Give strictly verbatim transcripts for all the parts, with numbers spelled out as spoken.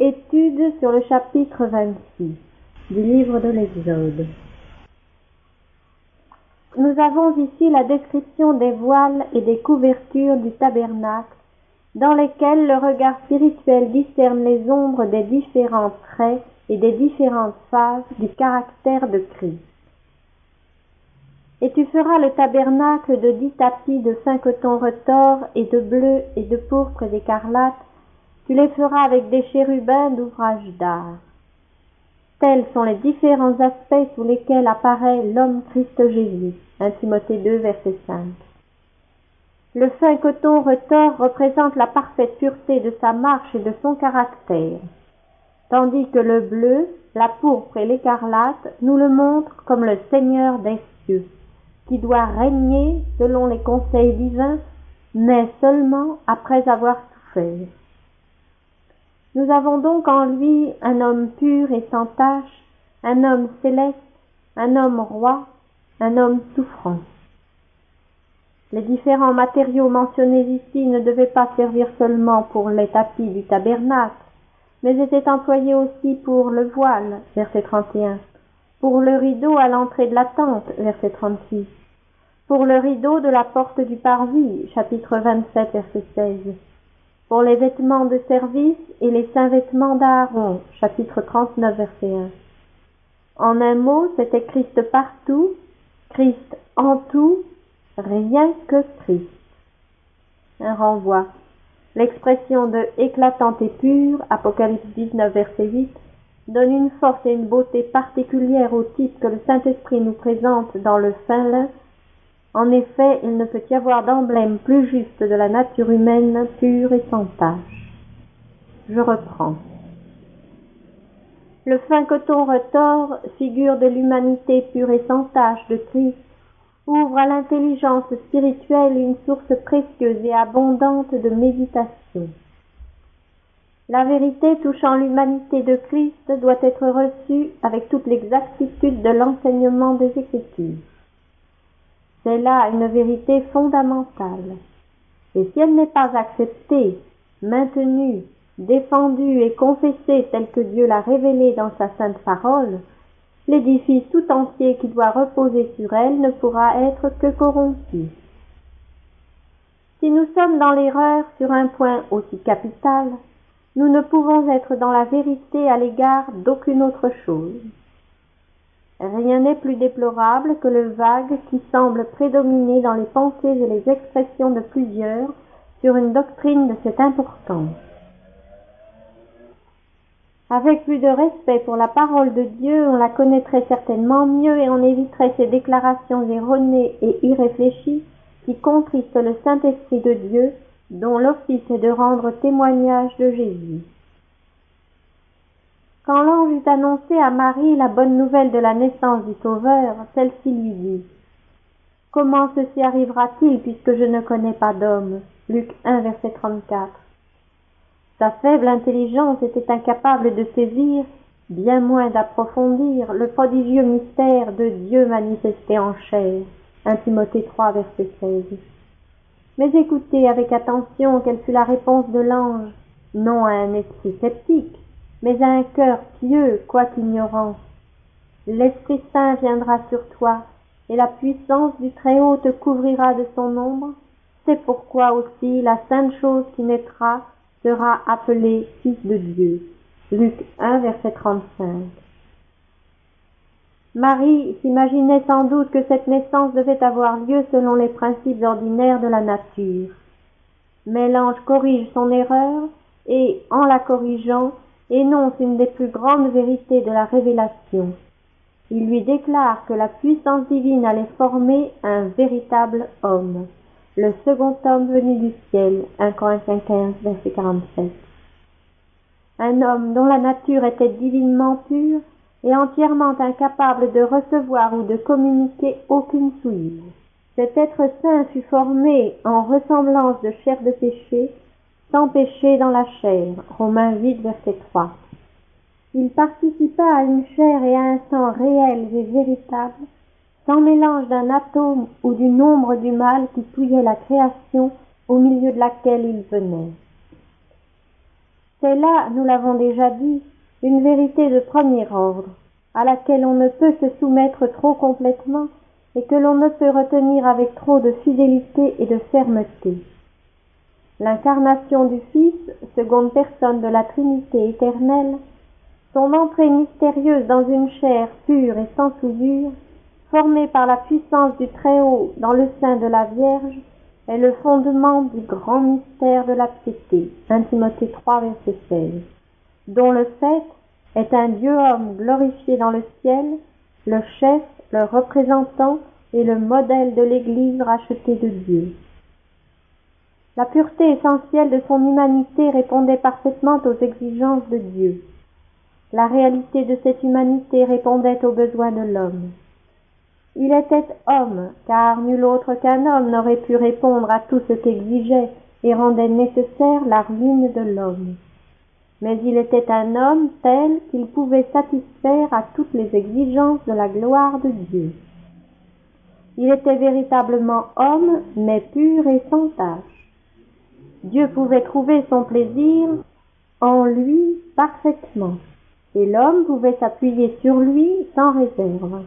Étude sur le chapitre vingt-six du livre de l'Exode. Nous avons ici la description des voiles et des couvertures du tabernacle, dans lesquelles le regard spirituel discerne les ombres des différents traits et des différentes phases du caractère de Christ. Et tu feras le tabernacle de dix tapis de fin coton retors et de bleu et de pourpre et d'écarlate. Tu les feras avec des chérubins d'ouvrage d'art. Tels sont les différents aspects sous lesquels apparaît l'homme Christ Jésus. un Timothée deux, verset cinq. Le fin coton retors représente la parfaite pureté de sa marche et de son caractère, tandis que le bleu, la pourpre et l'écarlate nous le montrent comme le Seigneur des cieux, qui doit régner selon les conseils divins, mais seulement après avoir souffert. Nous avons donc en lui un homme pur et sans tache, un homme céleste, un homme roi, un homme souffrant. Les différents matériaux mentionnés ici ne devaient pas servir seulement pour les tapis du tabernacle, mais étaient employés aussi pour le voile, verset trente et un, pour le rideau à l'entrée de la tente, verset trente-six, pour le rideau de la porte du parvis, chapitre vingt-sept, verset seize, pour les vêtements de service et les saints vêtements d'Aaron, chapitre trente-neuf, verset un. En un mot, c'était Christ partout, Christ en tout, rien que Christ. Un renvoi. L'expression de éclatante et pure, Apocalypse dix-neuf, verset huit, donne une force et une beauté particulière au type que le Saint-Esprit nous présente dans le fin lin. En effet, il ne peut y avoir d'emblème plus juste de la nature humaine pure et sans tache. Je reprends. Le fin coton retors, figure de l'humanité pure et sans tache de Christ, ouvre à l'intelligence spirituelle une source précieuse et abondante de méditation. La vérité touchant l'humanité de Christ doit être reçue avec toute l'exactitude de l'enseignement des Écritures. C'est là une vérité fondamentale. Et si elle n'est pas acceptée, maintenue, défendue et confessée telle que Dieu l'a révélée dans sa sainte parole, l'édifice tout entier qui doit reposer sur elle ne pourra être que corrompu. Si nous sommes dans l'erreur sur un point aussi capital, nous ne pouvons être dans la vérité à l'égard d'aucune autre chose. Rien n'est plus déplorable que le vague qui semble prédominer dans les pensées et les expressions de plusieurs sur une doctrine de cette importance. Avec plus de respect pour la parole de Dieu, on la connaîtrait certainement mieux et on éviterait ces déclarations erronées et irréfléchies qui contristent le Saint-Esprit de Dieu, dont l'office est de rendre témoignage de Jésus. Quand l'ange eut annoncé à Marie la bonne nouvelle de la naissance du Sauveur, celle-ci lui dit : « Comment ceci arrivera-t-il puisque je ne connais pas d'homme » Luc un, verset trente-quatre. Sa faible intelligence était incapable de saisir, bien moins d'approfondir, le prodigieux mystère de Dieu manifesté en chair. un Timothée trois, verset seize. Mais écoutez avec attention quelle fut la réponse de l'ange, non à un esprit sceptique, mais à un cœur pieux, quoique ignorant. L'Esprit Saint viendra sur toi, et la puissance du Très-Haut te couvrira de son ombre. C'est pourquoi aussi la sainte chose qui naîtra sera appelée Fils de Dieu. Luc un, verset trente-cinq. Marie s'imaginait sans doute que cette naissance devait avoir lieu selon les principes ordinaires de la nature. Mais l'ange corrige son erreur et, en la corrigeant, énonce une des plus grandes vérités de la révélation. Il lui déclare que la puissance divine allait former un véritable homme, le second homme venu du ciel, un Corinthiens quinze, verset quarante-sept. Un homme dont la nature était divinement pure et entièrement incapable de recevoir ou de communiquer aucune souillure. Cet être saint fut formé en ressemblance de chair de péché, sans péché dans la chair, Romains huit, verset trois. Il participa à une chair et à un sang réels et véritables, sans mélange d'un atome ou d'une ombre du mal qui souillait la création au milieu de laquelle il venait. C'est là, nous l'avons déjà dit, une vérité de premier ordre, à laquelle on ne peut se soumettre trop complètement et que l'on ne peut retenir avec trop de fidélité et de fermeté. L'incarnation du Fils, seconde personne de la Trinité éternelle, son entrée mystérieuse dans une chair pure et sans souillure, formée par la puissance du Très-Haut dans le sein de la Vierge, est le fondement du grand mystère de la piété, un Timothée trois, verset seize, dont le fait est un Dieu-homme glorifié dans le ciel, le chef, le représentant et le modèle de l'Église rachetée de Dieu. La pureté essentielle de son humanité répondait parfaitement aux exigences de Dieu. La réalité de cette humanité répondait aux besoins de l'homme. Il était homme, car nul autre qu'un homme n'aurait pu répondre à tout ce qu'exigeait et rendait nécessaire la ruine de l'homme. Mais il était un homme tel qu'il pouvait satisfaire à toutes les exigences de la gloire de Dieu. Il était véritablement homme, mais pur et sans tache. Dieu pouvait trouver son plaisir en lui parfaitement, et l'homme pouvait s'appuyer sur lui sans réserve.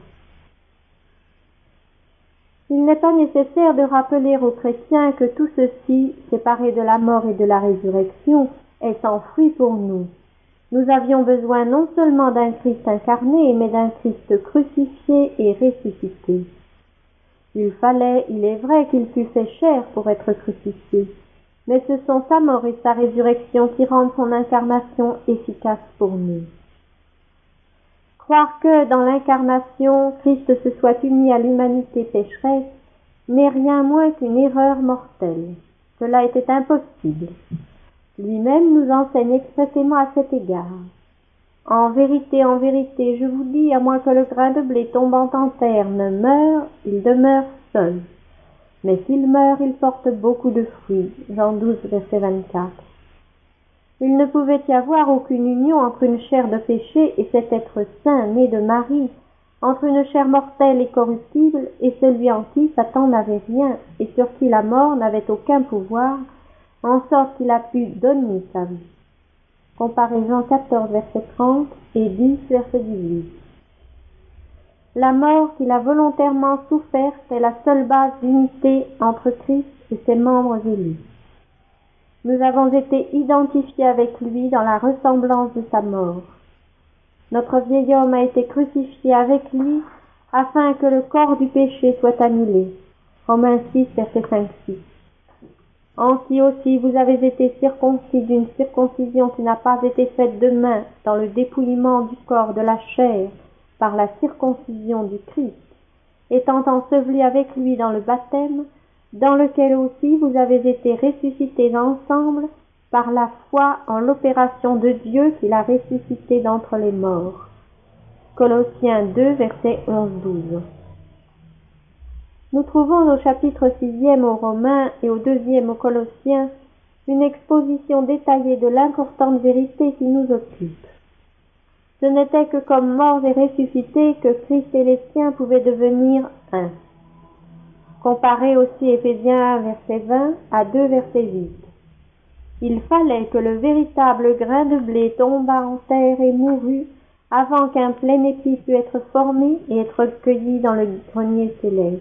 Il n'est pas nécessaire de rappeler aux chrétiens que tout ceci, séparé de la mort et de la résurrection, est sans fruit pour nous. Nous avions besoin non seulement d'un Christ incarné, mais d'un Christ crucifié et ressuscité. Il fallait, il est vrai, qu'il fût fait chair pour être crucifié, mais ce sont sa mort et sa résurrection qui rendent son incarnation efficace pour nous. Croire que, dans l'incarnation, Christ se soit uni à l'humanité pécheresse n'est rien moins qu'une erreur mortelle. Cela était impossible. Lui-même nous enseigne expressément à cet égard. En vérité, en vérité, je vous dis, à moins que le grain de blé tombant en terre ne meure, il demeure seul. Mais s'il meurt, il porte beaucoup de fruits. Jean douze, verset vingt-quatre. Il ne pouvait y avoir aucune union entre une chair de péché et cet être saint né de Marie, entre une chair mortelle et corruptible et celui en qui Satan n'avait rien et sur qui la mort n'avait aucun pouvoir, en sorte qu'il a pu donner sa vie. Comparez Jean quatorze, verset trente et dix, verset dix-huit. La mort qu'il a volontairement soufferte est la seule base d'unité entre Christ et ses membres élus. Nous avons été identifiés avec lui dans la ressemblance de sa mort. Notre vieil homme a été crucifié avec lui afin que le corps du péché soit annulé. Romains six, verset cinq six. En qui aussi vous avez été circoncis d'une circoncision qui n'a pas été faite de main dans le dépouillement du corps de la chair par la circoncision du Christ, étant ensevelis avec lui dans le baptême, dans lequel aussi vous avez été ressuscités ensemble par la foi en l'opération de Dieu qui l'a ressuscité d'entre les morts. Colossiens deux, versets onze douze. Nous trouvons au chapitre sixième aux Romains et au deuxième aux Colossiens une exposition détaillée de l'importante vérité qui nous occupe. Ce n'était que comme morts et ressuscités que Christ et les siens pouvaient devenir un. Comparez aussi Éphésiens un, verset vingt à deux, verset huit. Il fallait que le véritable grain de blé tombât en terre et mourût avant qu'un plein épi pût être formé et être cueilli dans le grenier céleste.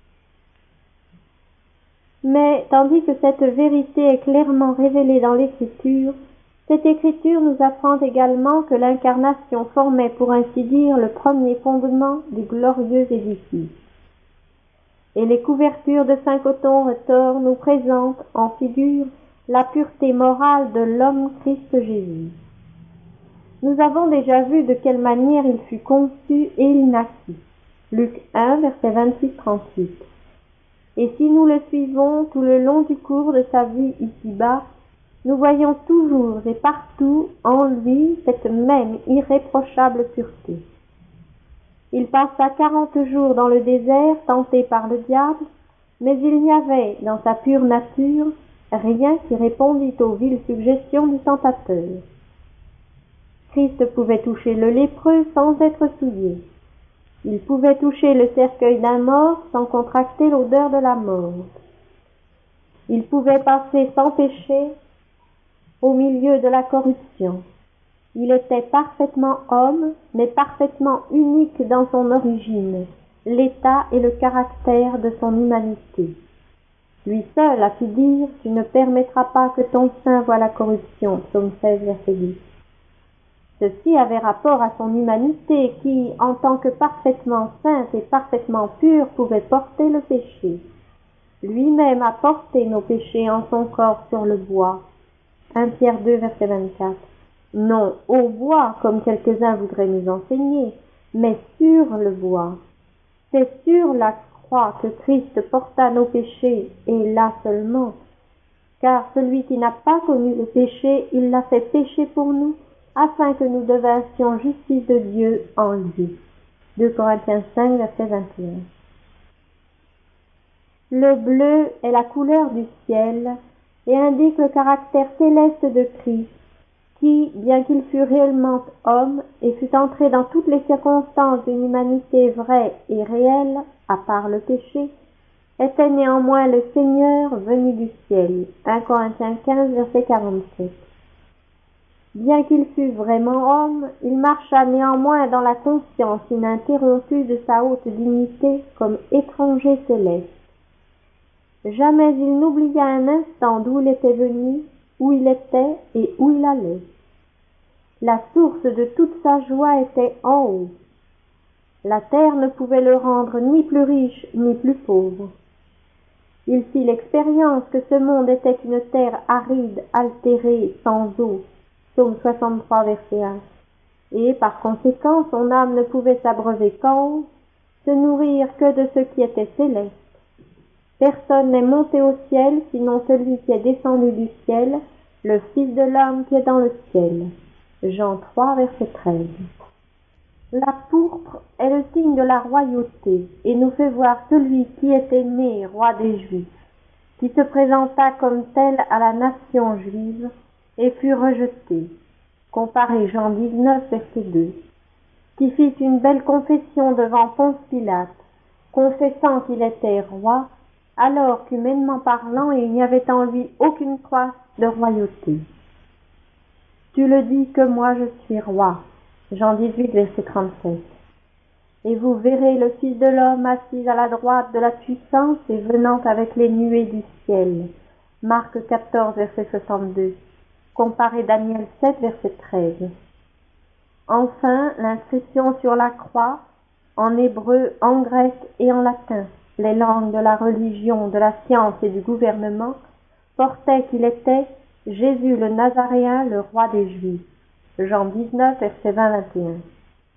Mais, tandis que cette vérité est clairement révélée dans l'Écriture, cette Écriture nous apprend également que l'incarnation formait, pour ainsi dire, le premier fondement du glorieux édifice. Et les couvertures de fin coton retors nous présentent en figure la pureté morale de l'homme Christ Jésus. Nous avons déjà vu de quelle manière il fut conçu et il naquit. Luc un, verset vingt-six à trente-huit. Et si nous le suivons tout le long du cours de sa vie ici-bas, nous voyons toujours et partout en lui cette même irréprochable pureté. Il passa quarante jours dans le désert, tenté par le diable, mais il n'y avait, dans sa pure nature, rien qui répondît aux viles suggestions du tentateur. Christ pouvait toucher le lépreux sans être souillé. Il pouvait toucher le cercueil d'un mort sans contracter l'odeur de la mort. Il pouvait passer sans péché au milieu de la corruption. Il était parfaitement homme, mais parfaitement unique dans son origine, l'état et le caractère de son humanité. Lui seul a pu dire « Tu ne permettras pas que ton sein voie la corruption » Psaume seize, verset dix. Ceci avait rapport à son humanité qui, en tant que parfaitement sainte et parfaitement pure, pouvait porter le péché. Lui-même a porté nos péchés en son corps sur le bois. un Pierre deux, verset vingt-quatre. Non au bois, comme quelques-uns voudraient nous enseigner, mais sur le bois. C'est sur la croix que Christ porta nos péchés, et là seulement. Car celui qui n'a pas connu le péché, il l'a fait pécher pour nous, afin que nous devinssions justice de Dieu en lui. deux Corinthiens cinq, verset vingt et un. Le bleu est la couleur du ciel et indique le caractère céleste de Christ, qui, bien qu'il fût réellement homme et fût entré dans toutes les circonstances d'une humanité vraie et réelle, à part le péché, était néanmoins le Seigneur venu du ciel. un Corinthiens quinze, verset quarante-sept. Bien qu'il fût vraiment homme, il marcha néanmoins dans la conscience ininterrompue de sa haute dignité comme étranger céleste. Jamais il n'oublia un instant d'où il était venu, où il était et où il allait. La source de toute sa joie était en haut. La terre ne pouvait le rendre ni plus riche ni plus pauvre. Il fit l'expérience que ce monde était une terre aride, altérée, sans eau. Psaume soixante-trois, verset un. Et par conséquent, son âme ne pouvait s'abreuver qu'en haut, se nourrir que de ce qui était céleste. Personne n'est monté au ciel, sinon celui qui est descendu du ciel, le Fils de l'homme qui est dans le ciel. Jean trois, verset treize. La pourpre est le signe de la royauté et nous fait voir celui qui était né roi des Juifs, qui se présenta comme tel à la nation juive et fut rejeté. Comparez Jean dix-neuf, verset deux. Qui fit une belle confession devant Ponce Pilate, confessant qu'il était roi, alors qu'humainement parlant, il n'y avait en lui aucune trace de royauté. Tu le dis que moi je suis roi. Jean dix-huit, verset trente-sept. Et vous verrez le Fils de l'homme assis à la droite de la puissance et venant avec les nuées du ciel. Marc quatorze, verset soixante-deux. Comparez Daniel sept, verset treize. Enfin, l'inscription sur la croix, en hébreu, en grec et en latin, les langues de la religion, de la science et du gouvernement, portait qu'il était Jésus le Nazaréen, le roi des Juifs. Jean dix-neuf, verset vingt à vingt et un.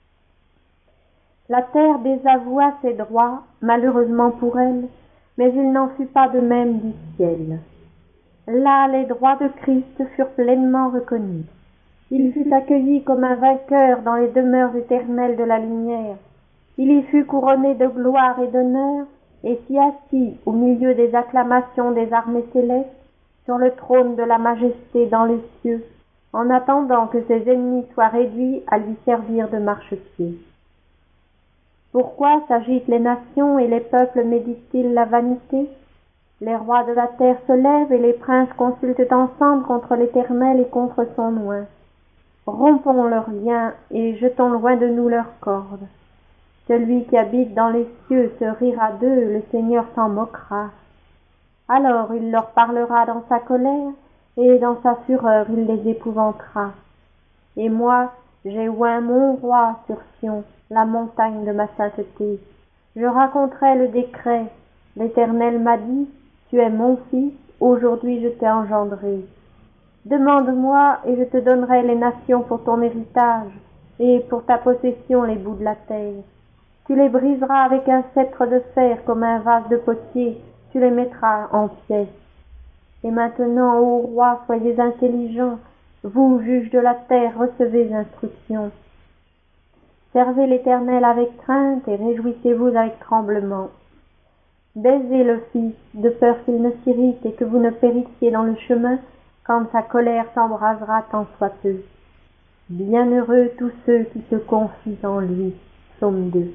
La terre désavoua ses droits, malheureusement pour elle, mais il n'en fut pas de même du ciel. Là, les droits de Christ furent pleinement reconnus. Il fut accueilli comme un vainqueur dans les demeures éternelles de la lumière. Il y fut couronné de gloire et d'honneur, et s'y assit au milieu des acclamations des armées célestes, sur le trône de la majesté dans les cieux, en attendant que ses ennemis soient réduits à lui servir de marchepied. Pourquoi s'agitent les nations et les peuples méditent-ils la vanité? Les rois de la terre se lèvent et les princes consultent ensemble contre l'Éternel et contre son oint. Rompons leurs liens et jetons loin de nous leurs cordes. Celui qui habite dans les cieux se rira d'eux, le Seigneur s'en moquera. Alors il leur parlera dans sa colère, et dans sa fureur il les épouvantera. Et moi, j'ai oint mon roi sur Sion, la montagne de ma sainteté. Je raconterai le décret. L'Éternel m'a dit, tu es mon fils, aujourd'hui je t'ai engendré. Demande-moi, et je te donnerai les nations pour ton héritage, et pour ta possession les bouts de la terre. Tu les briseras avec un sceptre de fer comme un vase de potier, tu les mettras en pièces. Et maintenant, ô roi, soyez intelligents, vous, juges de la terre, recevez instruction. Servez l'Éternel avec crainte et réjouissez-vous avec tremblement. Baisez le Fils, de peur qu'il ne s'irrite et que vous ne périssiez dans le chemin, quand sa colère s'embrasera tant soit peu. Bienheureux tous ceux qui se confient en lui. Psaume deux.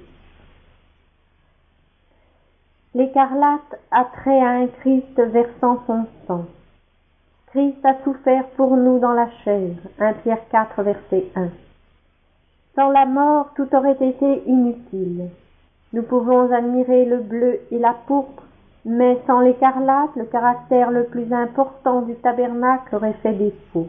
L'écarlate a trait à un Christ versant son sang. Christ a souffert pour nous dans la chair. un Pierre quatre, verset un. Sans la mort, tout aurait été inutile. Nous pouvons admirer le bleu et la pourpre, mais sans l'écarlate, le caractère le plus important du tabernacle aurait fait défaut.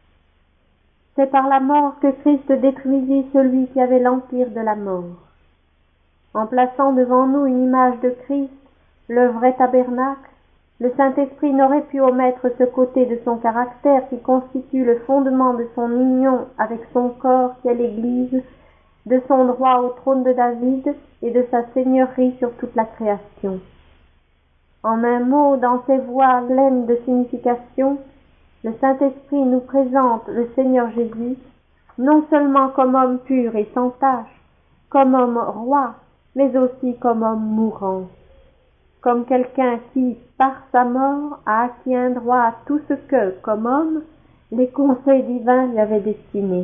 C'est par la mort que Christ détruisit celui qui avait l'empire de la mort. En plaçant devant nous une image de Christ, le vrai tabernacle, le Saint-Esprit n'aurait pu omettre ce côté de son caractère qui constitue le fondement de son union avec son corps qui est l'Église, de son droit au trône de David et de sa seigneurie sur toute la création. En un mot, dans ces voix pleines de signification, le Saint-Esprit nous présente le Seigneur Jésus, non seulement comme homme pur et sans tache, comme homme roi, mais aussi comme homme mourant, comme quelqu'un qui, par sa mort, a acquis un droit à tout ce que, comme homme, les conseils divins lui avaient destiné.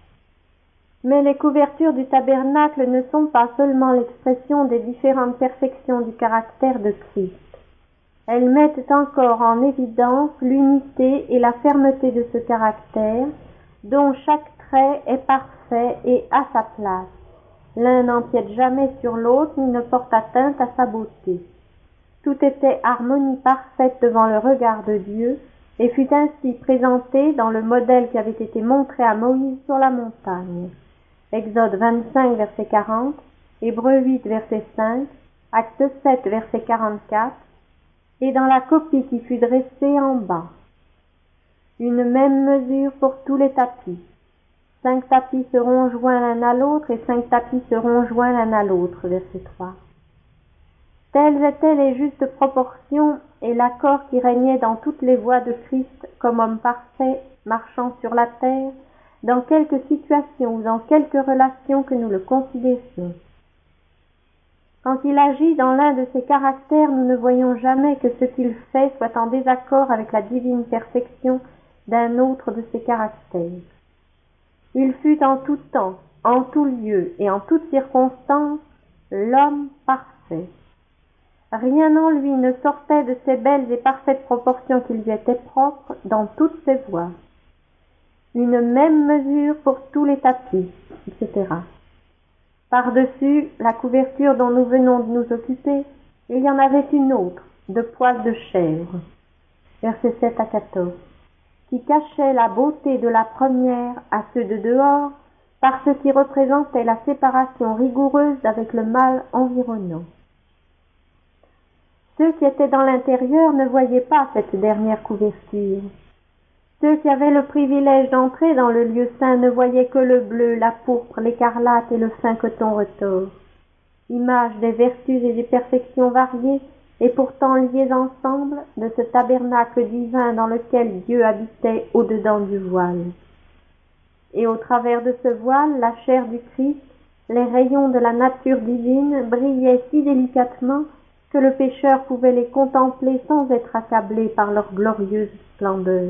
Mais les couvertures du tabernacle ne sont pas seulement l'expression des différentes perfections du caractère de Christ. Elles mettent encore en évidence l'unité et la fermeté de ce caractère, dont chaque trait est parfait et à sa place. L'un n'empiète jamais sur l'autre ni ne porte atteinte à sa beauté. Tout était harmonie parfaite devant le regard de Dieu et fut ainsi présenté dans le modèle qui avait été montré à Moïse sur la montagne. Exode vingt-cinq, verset quarante, Hébreux huit, verset cinq, Acte sept, verset quarante-quatre, et dans la copie qui fut dressée en bas. Une même mesure pour tous les tapis. Cinq tapis seront joints l'un à l'autre et cinq tapis seront joints l'un à l'autre, verset trois. Telles étaient les justes proportions et l'accord qui régnait dans toutes les voies de Christ comme homme parfait marchant sur la terre, dans quelque situation ou dans quelque relation que nous le considérions. Quand il agit dans l'un de ses caractères, nous ne voyons jamais que ce qu'il fait soit en désaccord avec la divine perfection d'un autre de ses caractères. Il fut en tout temps, en tout lieu et en toute circonstance l'homme parfait. Rien en lui ne sortait de ces belles et parfaites proportions qui lui étaient propres dans toutes ses voies. Une même mesure pour tous les tapis, et cetera. Par-dessus la couverture dont nous venons de nous occuper, il y en avait une autre, de poils de chèvre, versets sept à quatorze, qui cachait la beauté de la première à ceux de dehors, par ce qui représentait la séparation rigoureuse avec le mal environnant. Ceux qui étaient dans l'intérieur ne voyaient pas cette dernière couverture. Ceux qui avaient le privilège d'entrer dans le lieu saint ne voyaient que le bleu, la pourpre, l'écarlate et le fin coton retors, images des vertus et des perfections variées et pourtant liées ensemble de ce tabernacle divin dans lequel Dieu habitait au-dedans du voile. Et au travers de ce voile, la chair du Christ, les rayons de la nature divine brillaient si délicatement que le pécheur pouvait les contempler sans être accablé par leur glorieuse splendeur.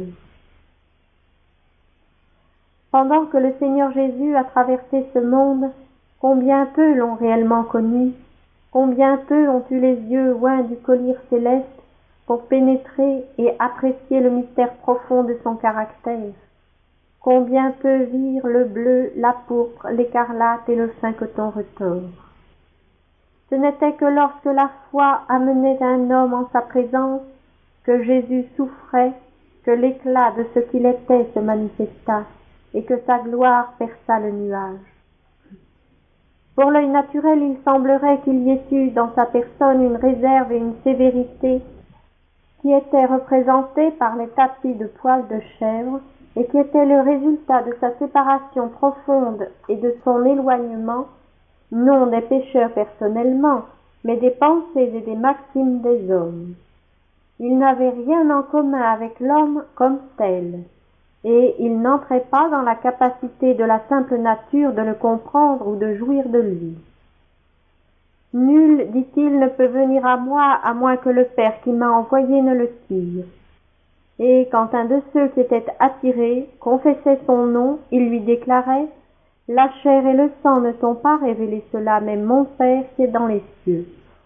Pendant que le Seigneur Jésus a traversé ce monde, combien peu l'ont réellement connu, combien peu ont eu les yeux oints du collier céleste pour pénétrer et apprécier le mystère profond de son caractère. Combien peu virent le bleu, la pourpre, l'écarlate et le fin coton retors. Ce n'était que lorsque la foi amenait un homme en sa présence, que Jésus souffrait, que l'éclat de ce qu'il était se manifesta, et que sa gloire perça le nuage. Pour l'œil naturel, il semblerait qu'il y ait eu dans sa personne une réserve et une sévérité qui étaient représentées par les tapis de poils de chèvre et qui étaient le résultat de sa séparation profonde et de son éloignement, non des pécheurs personnellement, mais des pensées et des maximes des hommes. Il n'avait rien en commun avec l'homme comme tel, et il n'entrait pas dans la capacité de la simple nature de le comprendre ou de jouir de lui. Nul, dit-il, ne peut venir à moi à moins que le Père qui m'a envoyé ne le tire. Et quand un de ceux qui étaient attirés confessait son nom, il lui déclarait « La chair et le sang ne t'ont pas révélé cela, mais mon Père qui est dans les cieux. »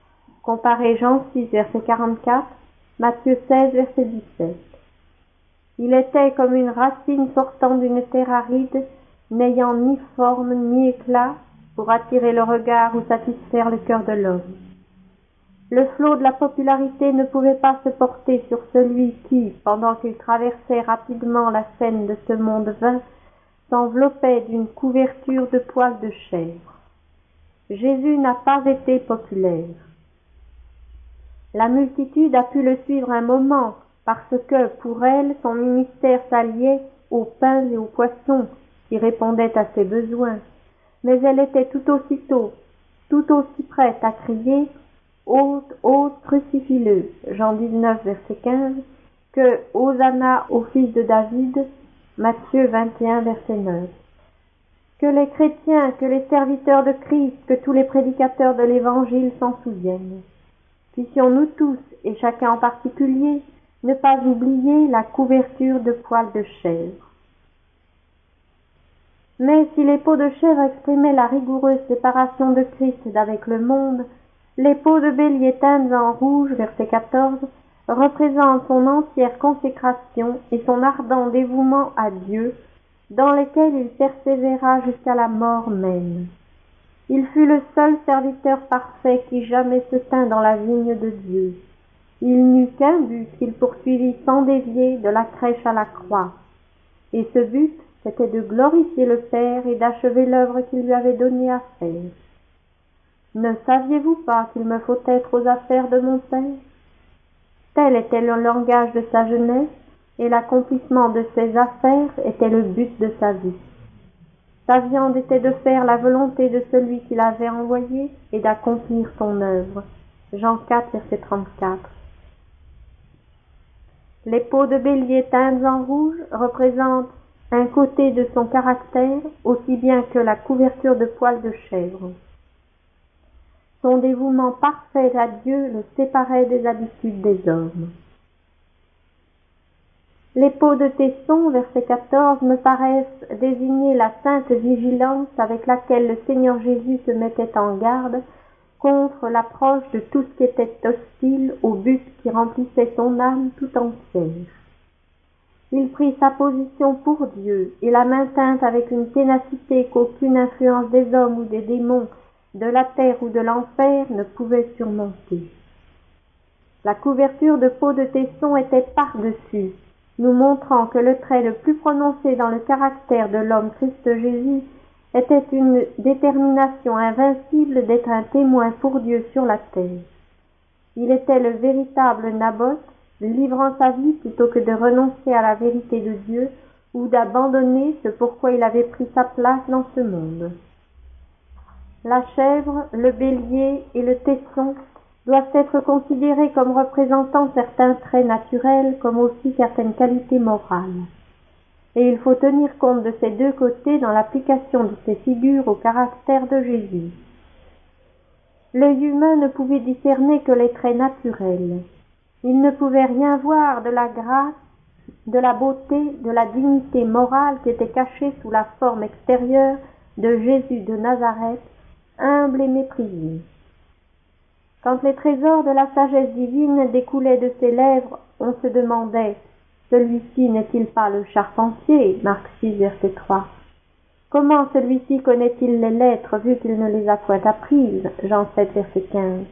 Comparez Jean six, verset quarante-quatre, Matthieu seize, verset dix-sept. Il était comme une racine sortant d'une terre aride, n'ayant ni forme ni éclat pour attirer le regard ou satisfaire le cœur de l'homme. Le flot de la popularité ne pouvait pas se porter sur celui qui, pendant qu'il traversait rapidement la scène de ce monde vain, s'enveloppait d'une couverture de poils de chair. Jésus n'a pas été populaire. La multitude a pu le suivre un moment, parce que, pour elle, son ministère s'alliait aux pains et aux poissons qui répondaient à ses besoins. Mais elle était tout aussitôt, tout aussi prête à crier « Ôte, ôte, crucifie-le » Jean dix-neuf, verset quinze, que « Hosanna au fils de David » Matthieu vingt et un, verset neuf. Que les chrétiens, que les serviteurs de Christ, que tous les prédicateurs de l'Évangile s'en souviennent. Puissions-nous tous, et chacun en particulier, ne pas oublier la couverture de poils de chèvre. Mais si les peaux de chèvre exprimaient la rigoureuse séparation de Christ d'avec le monde, les peaux de bélier teintes en rouge, verset quatorze, représentent son entière consécration et son ardent dévouement à Dieu, dans lesquels il persévéra jusqu'à la mort même. Il fut le seul serviteur parfait qui jamais se tint dans la vigne de Dieu. Il n'eut qu'un but qu'il poursuivit sans dévier de la crèche à la croix. Et ce but, c'était de glorifier le Père et d'achever l'œuvre qu'il lui avait donnée à faire. Ne saviez-vous pas qu'il me faut être aux affaires de mon Père? Tel était le langage de sa jeunesse, et l'accomplissement de ses affaires était le but de sa vie. Sa viande était de faire la volonté de celui qui l'avait envoyé et d'accomplir son œuvre. Jean quatre, verset trente-quatre. Les peaux de bélier teintes en rouge représentent un côté de son caractère aussi bien que la couverture de poils de chèvre. Son dévouement parfait à Dieu le séparait des habitudes des hommes. Les peaux de Tesson, verset quatorze, me paraissent désigner la sainte vigilance avec laquelle le Seigneur Jésus se mettait en garde contre l'approche de tout ce qui était hostile au but qui remplissait son âme tout entière. Il prit sa position pour Dieu et la maintint avec une ténacité qu'aucune influence des hommes ou des démons, de la terre ou de l'enfer ne pouvait surmonter. La couverture de peau de Tesson était par-dessus, nous montrant que le trait le plus prononcé dans le caractère de l'homme Christ Jésus était une détermination invincible d'être un témoin pour Dieu sur la terre. Il était le véritable Naboth, livrant sa vie plutôt que de renoncer à la vérité de Dieu ou d'abandonner ce pourquoi il avait pris sa place dans ce monde. La chèvre, le bélier et le tesson doivent être considérés comme représentant certains traits naturels comme aussi certaines qualités morales. Et il faut tenir compte de ces deux côtés dans l'application de ces figures au caractère de Jésus. L'œil humain ne pouvait discerner que les traits naturels. Il ne pouvait rien voir de la grâce, de la beauté, de la dignité morale qui était cachée sous la forme extérieure de Jésus de Nazareth, humble et méprisé. Quand les trésors de la sagesse divine découlaient de ses lèvres, on se demandait « Celui-ci n'est-il pas le charpentier ?» Marc six, verset trois. Comment celui-ci connaît-il les lettres vu qu'il ne les a point apprises? Jean sept, verset quinze.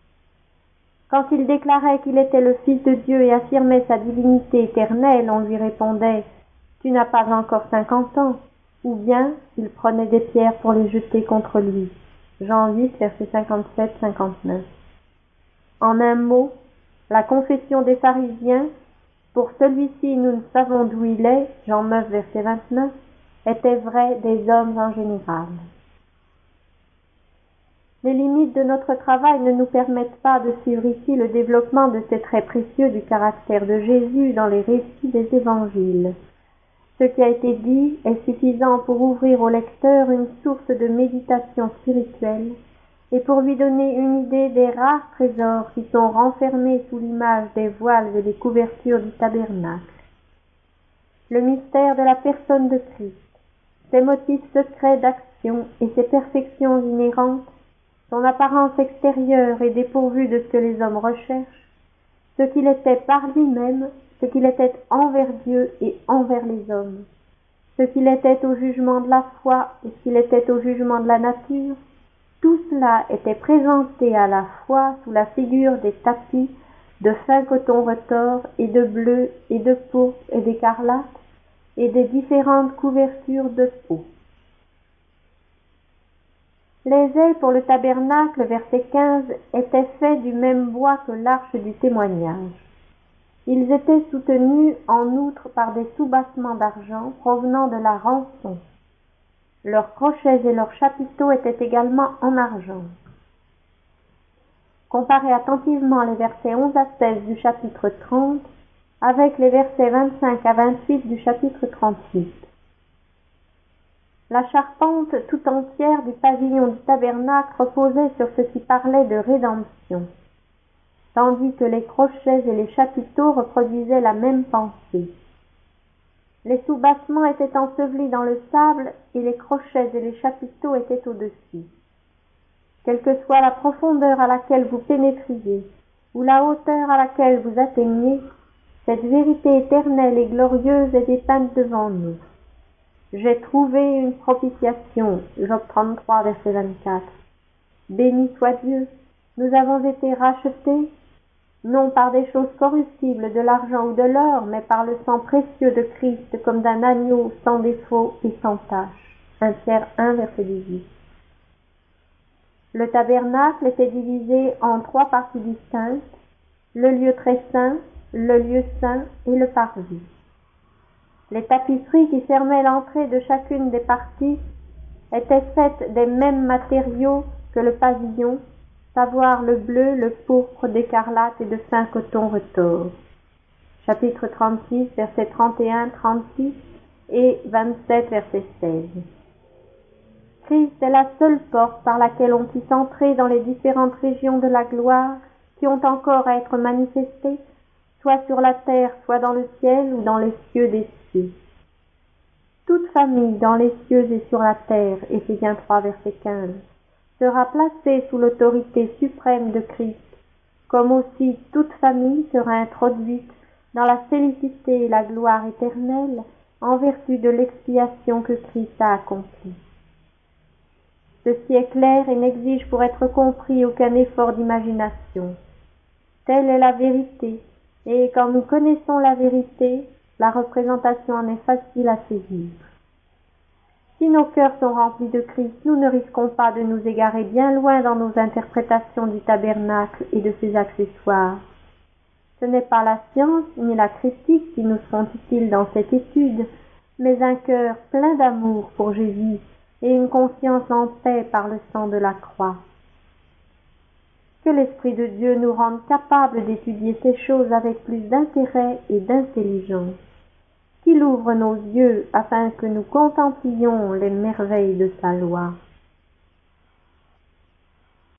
Quand il déclarait qu'il était le Fils de Dieu et affirmait sa divinité éternelle, on lui répondait « Tu n'as pas encore cinquante ans » ou bien il prenait des pierres pour les jeter contre lui. Jean huit, verset cinquante-sept à cinquante-neuf. En un mot, la confession des pharisiens, pour celui-ci nous ne savons d'où il est, Jean neuf, verset vingt-neuf, était vraie des hommes en général. Les limites de notre travail ne nous permettent pas de suivre ici le développement de ces traits précieux du caractère de Jésus dans les récits des évangiles. Ce qui a été dit est suffisant pour ouvrir au lecteur une source de méditation spirituelle et pour lui donner une idée des rares trésors qui sont renfermés sous l'image des voiles et des couvertures du tabernacle. Le mystère de la personne de Christ, ses motifs secrets d'action et ses perfections inhérentes, son apparence extérieure et dépourvue de ce que les hommes recherchent, ce qu'il était par lui-même, ce qu'il était envers Dieu et envers les hommes, ce qu'il était au jugement de la foi et ce qu'il était au jugement de la nature, tout cela était présenté à la fois sous la figure des tapis de fin coton retors et de bleu et de pourpre et d'écarlate et des différentes couvertures de peau. Les ailes pour le tabernacle, verset quinze, étaient faits du même bois que l'arche du témoignage. Ils étaient soutenus en outre par des soubassements d'argent provenant de la rançon. Leurs crochets et leurs chapiteaux étaient également en argent. Comparez attentivement les versets onze à seize du chapitre trente avec les versets vingt-cinq à vingt-huit du chapitre trente-huit. La charpente tout entière du pavillon du tabernacle reposait sur ce qui parlait de rédemption, tandis que les crochets et les chapiteaux reproduisaient la même pensée. Les soubassements étaient ensevelis dans le sable et les crochets et les chapiteaux étaient au-dessus. Quelle que soit la profondeur à laquelle vous pénétriez ou la hauteur à laquelle vous atteigniez, cette vérité éternelle et glorieuse est dépeinte devant nous. J'ai trouvé une propitiation, Job trente-trois, verset vingt-quatre. Béni soit Dieu, nous avons été rachetés, non par des choses corruptibles, de l'argent ou de l'or, mais par le sang précieux de Christ, comme d'un agneau sans défaut et sans tache. un Pierre un, verset dix-huit. Le tabernacle était divisé en trois parties distinctes, le lieu très saint, le lieu saint et le parvis. Les tapisseries qui fermaient l'entrée de chacune des parties étaient faites des mêmes matériaux que le pavillon, savoir le bleu, le pourpre, d'écarlate et de fin coton retors. Chapitre trente-six, versets trente et un, trente-six et vingt-sept, verset seize. Christ est la seule porte par laquelle on puisse entrer dans les différentes régions de la gloire qui ont encore à être manifestées, soit sur la terre, soit dans le ciel ou dans les cieux des cieux. Toute famille dans les cieux et sur la terre, Éphésiens trois, verset quinze, sera placée sous l'autorité suprême de Christ, comme aussi toute famille sera introduite dans la félicité et la gloire éternelle en vertu de l'expiation que Christ a accomplie. Ceci est clair et n'exige pour être compris aucun effort d'imagination. Telle est la vérité, et quand nous connaissons la vérité, la représentation en est facile à saisir. Si nos cœurs sont remplis de Christ, nous ne risquons pas de nous égarer bien loin dans nos interprétations du tabernacle et de ses accessoires. Ce n'est pas la science ni la critique qui nous sont utiles dans cette étude, mais un cœur plein d'amour pour Jésus et une conscience en paix par le sang de la croix. Que l'Esprit de Dieu nous rende capables d'étudier ces choses avec plus d'intérêt et d'intelligence, qu'il ouvre nos yeux afin que nous contemplions les merveilles de sa loi.